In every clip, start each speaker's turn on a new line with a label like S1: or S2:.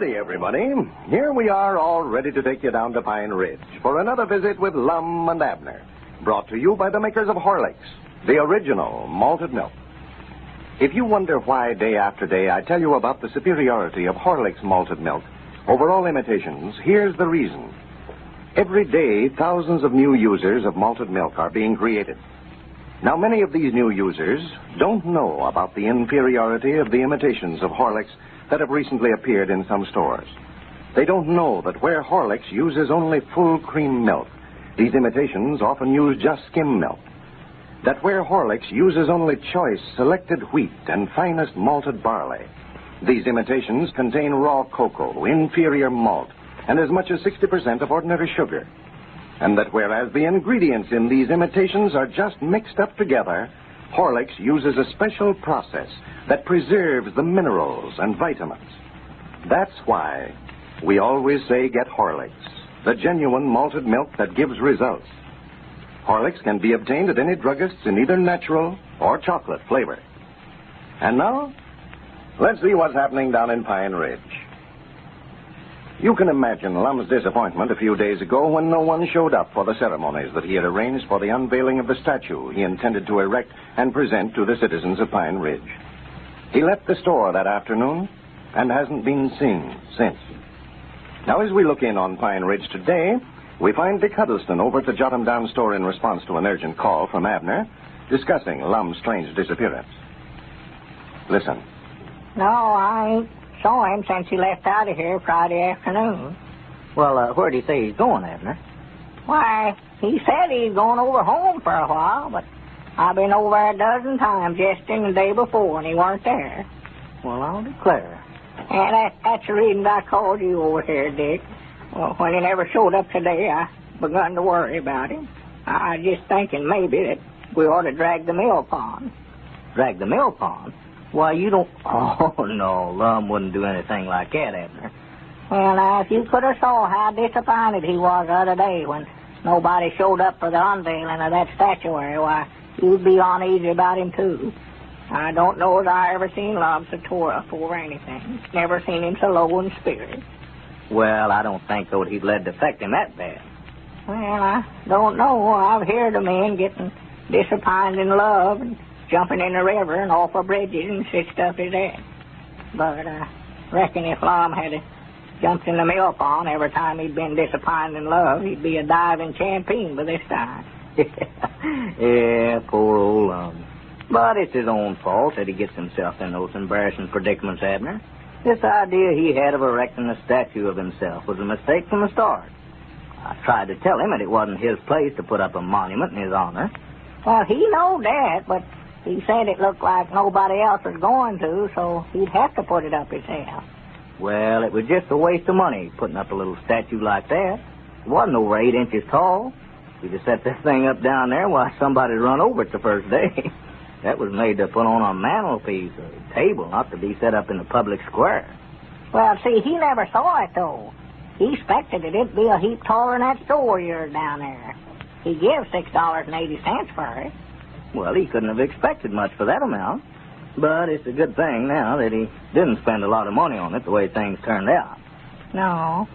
S1: Howdy, everybody. Here we are, all ready to take you down to Pine Ridge for another visit with Lum and Abner, brought to you by the makers of Horlicks, the original malted milk. If you wonder why day after day I tell you about the superiority of Horlicks malted milk over all imitations, here's the reason. Every day, thousands of new users of malted milk are being created. Now, many of these new users don't know about the inferiority of the imitations of Horlicks that have recently appeared in some stores. They don't know that where Horlicks uses only full cream milk, these imitations often use just skim milk. That where Horlicks uses only choice selected wheat and finest malted barley, these imitations contain raw cocoa, inferior malt, and as much as 60% of ordinary sugar. And that whereas the ingredients in these imitations are just mixed up together, Horlicks uses a special process that preserves the minerals and vitamins. That's why we always say get Horlicks, the genuine malted milk that gives results. Horlicks can be obtained at any druggist's in either natural or chocolate flavor. And now, let's see what's happening down in Pine Ridge. You can imagine Lum's disappointment a few days ago when no one showed up for the ceremonies that he had arranged for the unveiling of the statue he intended to erect and present to the citizens of Pine Ridge. He left the store that afternoon and hasn't been seen since. Now, as we look in on Pine Ridge today, we find Dick Huddleston over at the Jot 'em Down store in response to an urgent call from Abner, discussing Lum's strange disappearance. Listen.
S2: No, I ain't saw him since he left out of here Friday afternoon.
S3: Well, where'd he say he's going, Abner?
S2: Why, he said he's going over home for a while, but I've been over a dozen times yesterday and the day before, and he weren't there.
S3: Well, I'll declare.
S2: And that's the reason I called you over here, Dick. Well, when he never showed up today, I begun to worry about him. I was just thinking maybe that we ought to drag the mill pond.
S3: Drag the mill pond? Why, you don't... Oh, no, Lum wouldn't do anything like that, Abner.
S2: Well, now, if you could have saw how disappointed he was the other day when nobody showed up for the unveiling of that statuary, why, you'd be uneasy about him, too. I don't know as I ever seen Lum so tore up over anything. Never seen him so low in spirit.
S3: Well, I don't think, though, he'd let it affect him that bad.
S2: Well, I don't know. I've heard of men getting disappointed in love and jumping in the river and off of bridges and such stuff as that. But I reckon if Lum had jumped in the mill pond every time he'd been disappointed in love, he'd be a diving champion by this time.
S3: Yeah, poor old Lum. But it's his own fault that he gets himself in those embarrassing predicaments, Abner. This idea he had of erecting a statue of himself was a mistake from the start. I tried to tell him that it wasn't his place to put up a monument in his honor.
S2: Well, he knowed that, but he said it looked like nobody else was going to, so he'd have to put it up himself.
S3: Well, it was just a waste of money putting up a little statue like that. It wasn't over 8 inches tall. We just set this thing up down there while somebody'd run over it the first day. That was made to put on a mantelpiece, a table, not to be set up in the public square.
S2: Well, see, he never saw it, though. He expected it'd be a heap taller than that store yours down there. He gives $6.80 for it.
S3: Well, he couldn't have expected much for that amount. But it's a good thing now that he didn't spend a lot of money on it the way things turned out.
S2: No.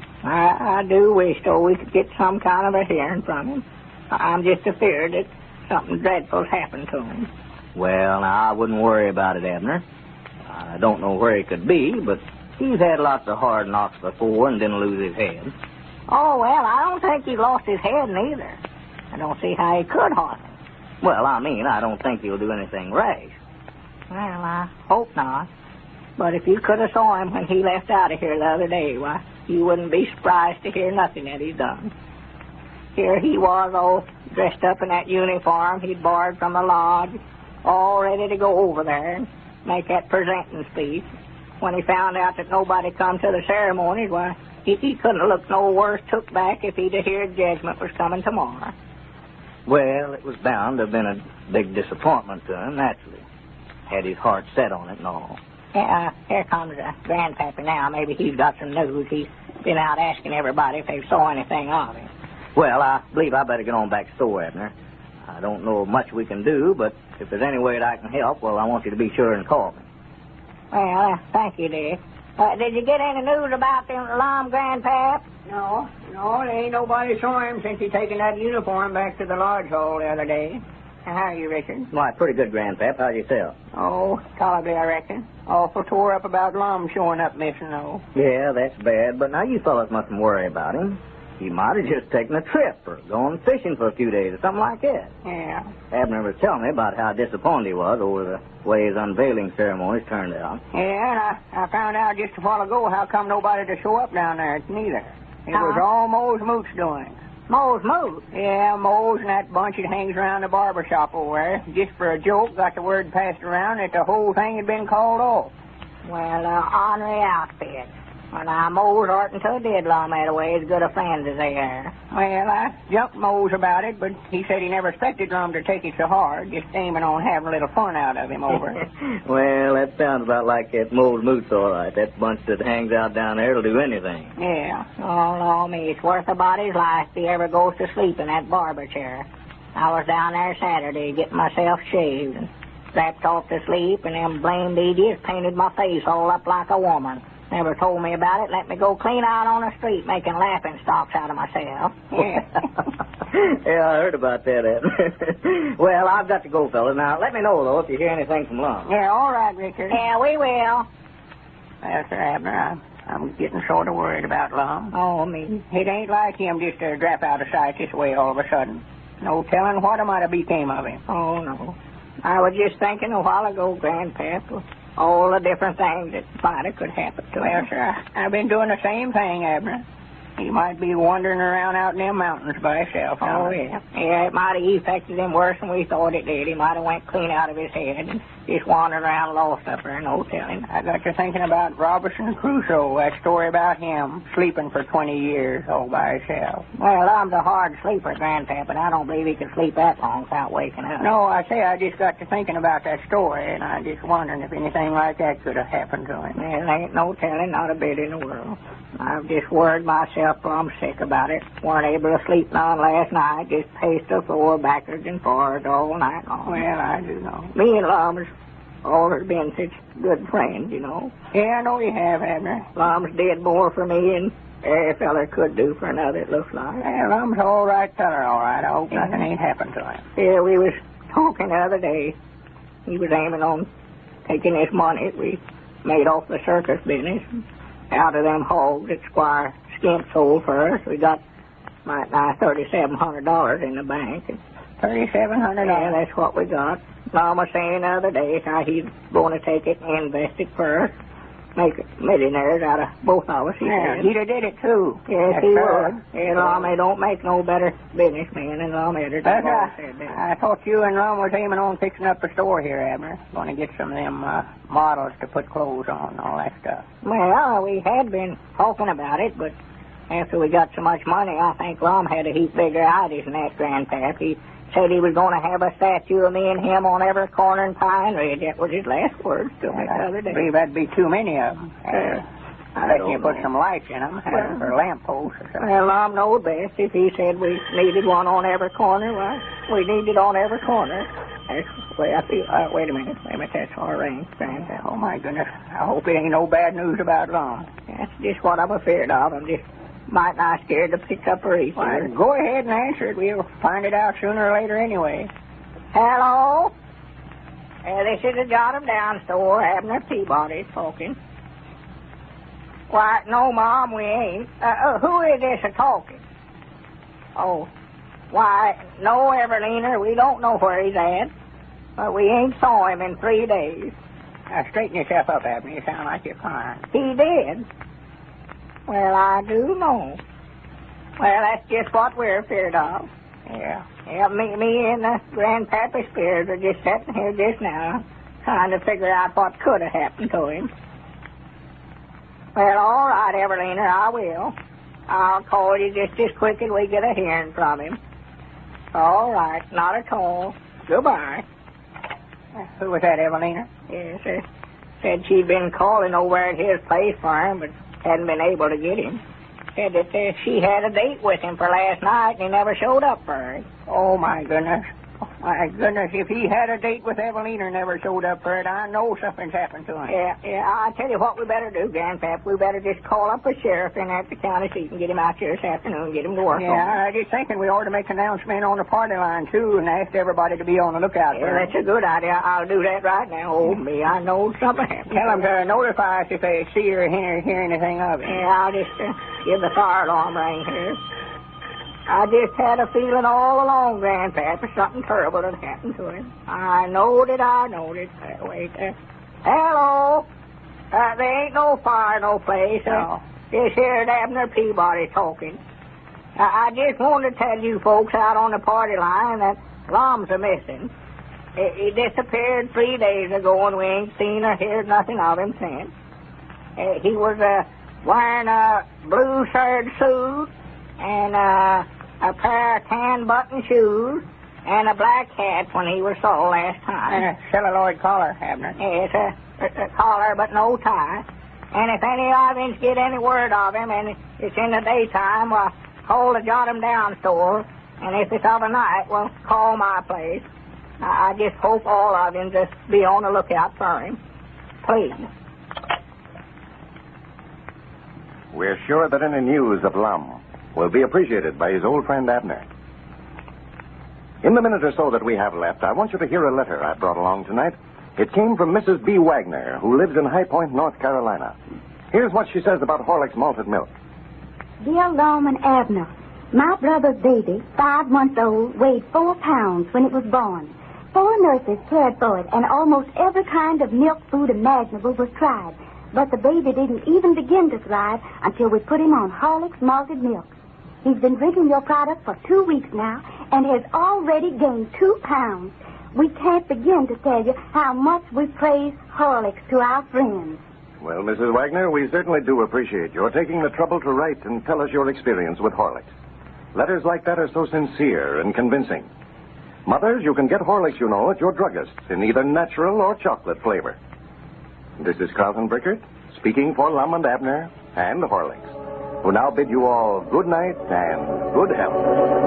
S2: I do wish, though, we could get some kind of a hearing from him. I'm just afeard that something dreadful's happened to him.
S3: Well, now, I wouldn't worry about it, Abner. I don't know where he could be, but he's had lots of hard knocks before and didn't lose his head.
S2: Oh, well, I don't think he lost his head neither. I don't see how he could harm him.
S3: Well, I mean, I don't think he'll do anything rash.
S2: Well, I hope not. But if you could have saw him when he left out of here the other day, why, you wouldn't be surprised to hear nothing that he's done. Here he was, all dressed up in that uniform he'd borrowed from the lodge, all ready to go over there and make that presenting speech. When he found out that nobody come to the ceremonies, why, he couldn't have looked no worse took back if he'd have heard judgment was coming tomorrow.
S3: Well, it was bound to have been a big disappointment to him, naturally. Had his heart set on it and all.
S2: Yeah, here comes Grandpappy now. Maybe he's got some news. He's been out asking everybody if they saw anything of him.
S3: Well, I believe I better get on back to the store, Abner. I don't know much we can do, but if there's any way that I can help, well, I want you to be sure and call me.
S2: Well, thank you, Dick. Did you get any news about them Lum, Grandpap?
S4: No, there ain't nobody saw him since he taken that uniform back to the lodge hall the other day. How are you, Richard?
S3: Why, pretty good, Grandpap. How's yourself?
S4: Oh, tolerably, I reckon. Awful tore up about Lum showing up missing, though.
S3: Yeah, that's bad, but now you fellas mustn't worry about him. He might have just taken a trip or gone fishing for a few days or something like that.
S4: Yeah.
S3: Abner was telling me about how disappointed he was over the way his unveiling ceremonies turned out.
S4: Yeah, and I found out just a while ago how come nobody to show up down there neither. It was all Mose Moot's doing.
S2: Mose Moot?
S4: Yeah, Mose and that bunch that hangs around the barber shop over there, just for a joke, got the word passed around that the whole thing had been called off.
S2: Well, ornery outfit. Well, now, Mose oughtn't to have did Lum that way, as good a friend as they are.
S4: Well, I jumped Mose about it, but he said he never expected Lum to take it so hard, just aiming on having a little fun out of him over it.
S3: Well, that sounds about like that Mose Moot's all right. That bunch that hangs out down there will do anything.
S4: Yeah.
S2: Oh, no, me, it's worth a body's life if he ever goes to sleep in that barber chair. I was down there Saturday getting myself shaved and strapped off to sleep, and them blamed idiots painted my face all up like a woman. Never told me about it. Let me go clean out on the street making laughing stocks out of myself.
S4: Yeah.
S3: Yeah, I heard about that, Abner. Well, I've got to go, fellas. Now, let me know, though, if you hear anything from Lum.
S4: Yeah, all right, Richard.
S2: Yeah, we will.
S4: Well, Sir Abner, I'm getting sort of worried about Lum.
S2: Oh, me.
S4: It ain't like him just to drop out of sight this way all of a sudden. No telling what might have became of him.
S2: Oh, no. I was just thinking a while ago, Grandpap, all the different things that might have could happen to
S4: Well,
S2: him.
S4: sir, I've been doing the same thing, Abner. He might be wandering around out in them mountains by himself.
S2: Oh, yeah. Yeah, it might have affected him worse than we thought it did. He might have went clean out of his head and just wandered around lost up there, no telling.
S4: I got to thinking about Robinson Crusoe, that story about him sleeping for 20 years all by himself.
S2: Well, I'm a hard sleeper, Grandpap, but I don't believe he could sleep that long without waking up.
S4: No, I say I just got to thinking about that story, and I just wondering if anything like that could have happened to him.
S2: Well, ain't no telling, not a bit in the world. I've just worried myself plumb sick about it. Weren't able to sleep none last night, just paced the floor backwards and forwards all night long.
S4: Well, I do know.
S2: Me and Lum's always been such good friends, you know.
S4: Yeah, I know you have, Abner.
S2: Lum's did more for me than every feller could do for another, it looks like.
S4: Well, Lum's all right feller, all right. I hope nothing ain't happened to him.
S2: Yeah, we was talking the other day. He was aiming on taking his money we made off the circus business out of them hogs that Squire Skimp sold for us. We got right now $3,700 in the bank.
S4: $3,700?
S2: Yeah, that's what we got. Mom was saying the other day how he's going to take it and invest it for us. Make millionaires out of both of us, he
S4: Yeah,
S2: said.
S4: he'd have did it, too.
S2: Yes,
S4: That's
S2: he
S4: fair.
S2: would. Yeah, Lum, they don't make no better businessman than Lum Eddard.
S4: That's
S2: They've always
S4: right.
S2: said that.
S4: I thought you and Lum was aiming on fixing up a store here, Abner. Going to get some of them models to put clothes on and all that stuff.
S2: Well, we had been talking about it, but after we got so much money, I think Lum had a heap bigger ideas than that, Grandpap. He said he was going to have a statue of me and him on every corner in Pine Ridge. That was his last words to me the other
S4: I
S2: day.
S4: believe that'd be too many of them.
S2: I
S4: bet
S2: don't
S4: you put
S2: know.
S4: some lights in them, have them for lamp posts or something.
S2: Well, Lum knows best. If he said we needed one on every corner, well, we need it on every corner. That's the way I feel. Wait a minute. That's our ring, Grandpap.
S4: Oh, my goodness. I hope it ain't no bad news about Lum.
S2: That's just what I'm afraid of. I'm just might not scared to pick up a receiver.
S4: Well, go ahead and answer it. We'll find it out sooner or later anyway.
S2: Hello? This is the Jot 'em Down store. Abner Peabody talking. Why, no, Mom, we ain't. Who is this a-talking? Oh, why, no, Evelina, we don't know where he's at. But we ain't saw him in 3 days.
S4: Straighten yourself up, Abner. You sound like you're crying.
S2: He did? Well, I do know. Well, that's just what we're feared of.
S4: Yeah.
S2: Yeah, me and the Grandpappy Spears are just sitting here just now, trying to figure out what could have happened to him. Well, all right, Evelina, I will. I'll call you just as quick as we get a hearing from him. All right, not at all. Goodbye.
S4: Who was that, Evelina?
S2: Yes, sir. Said she'd been calling over at his place for him, but hadn't been able to get him. Said that she had a date with him for last night, and he never showed up for her.
S4: Oh, my goodness. My goodness, if he had a date with Evelina and never showed up for it, I know something's happened to him.
S2: Yeah, I'll tell you what we better do, Grandpap. We better just call up a sheriff in at the county seat and get him out here this afternoon and get him to work on it.
S4: I was just thinking we ought to make an announcement on the party line, too, and ask everybody to be on the lookout for him.
S2: That's a good idea. I'll do that right now. Oh, me, I know something happened.
S4: Tell them to notify us if they see or hear anything of it.
S2: Yeah, I'll just give the fire alarm ring here. I just had a feeling all along, Grandpap, something terrible had happened to him. I knowed it. Wait. Hello? There ain't no fire no place.
S4: No.
S2: This here's Abner Peabody talking. I just wanted to tell you folks out on the party line that Lums are missing. He disappeared 3 days ago, and we ain't seen or heard nothing of him since. He was wearing a blue serge suit and a pair of tan-button shoes and a black hat when he was saw last time.
S4: And a celluloid collar, Abner.
S2: Yes, a collar but no tie. And if any of you get any word of him and it's in the daytime, well, call the Jot 'em Down store. And if it's of a night, well, call my place. I just hope all of you just be on the lookout for him. Please.
S1: We're sure that any news of Lum will be appreciated by his old friend Abner. In the minute or so that we have left, I want you to hear a letter I brought along tonight. It came from Mrs. B. Wagner, who lives in High Point, North Carolina. Here's what she says about Horlick's malted milk.
S5: Dear Lum and Abner, my brother's baby, 5 months old, weighed 4 pounds when it was born. 4 nurses cared for it, and almost every kind of milk food imaginable was tried. But the baby didn't even begin to thrive until we put him on Horlick's malted milk. He's been drinking your product for 2 weeks now and has already gained 2 pounds. We can't begin to tell you how much we praise Horlicks to our friends.
S1: Well, Mrs. Wagner, we certainly do appreciate your taking the trouble to write and tell us your experience with Horlicks. Letters like that are so sincere and convincing. Mothers, you can get Horlicks, you know, at your druggist in either natural or chocolate flavor. This is Carlton Brickert, speaking for Lum and Abner and Horlicks, who now bid you all good night and good health.